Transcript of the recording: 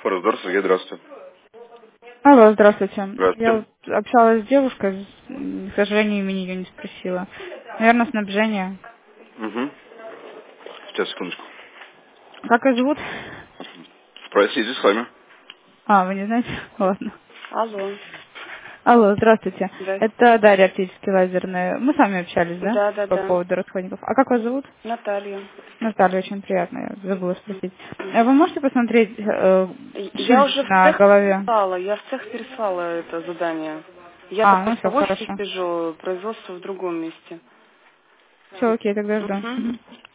Форсдор, Сергей, здравствуйте. Алло, здравствуйте. Я Здравствуйте. вот общалась с девушкой, к сожалению, имени ее не спросила. Наверное, снабжение. Угу. Сейчас, секундочку. Как ее зовут? Спросите с вами. А, вы не знаете? Ладно. Алло. Алло, здравствуйте. Здрасте. Это Дарья, оптический лазерный. Мы с вами общались, да? Да, да, По да. поводу расходников. А как вас зовут? Наталья. Наталья, очень приятно, я забыла спросить. Вы можете посмотреть Я шильд уже в на цех голове? переслала это задание. Я-то А, ну просто все, в офисе хорошо. сижу, производство в другом месте. Все, окей, тогда жду. Угу. Мгм.